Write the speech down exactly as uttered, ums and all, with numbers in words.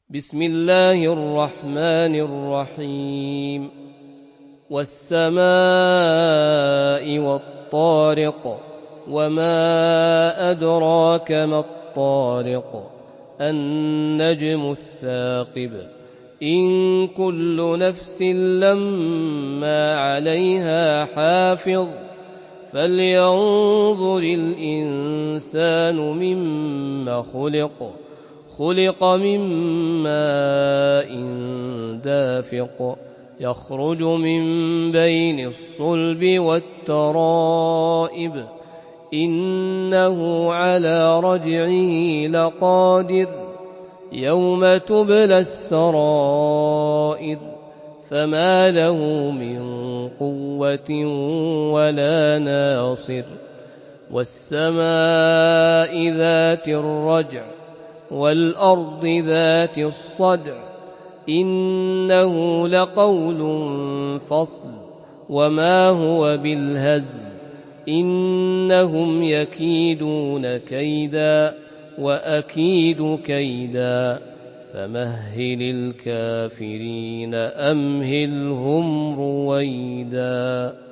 بسم الله الرحمن الرحيم والسماء والطارق وما أدراك ما الطارق النجم الثاقب إن كل نفس لما عليها حافظ فلينظر الإنسان مما خلق خلق من ماء دافق يخرج من بين الصلب والترائب إنه على رجعه لقادر يوم تبلى السرائر فما له من قوة ولا ناصر والسماء ذات الرجع والأرض ذات الصدع إنه لقول فصل وما هو بالهزل إنهم يكيدون كيدا وأكيد كيدا فمهل الكافرين أمهلهم رويدا.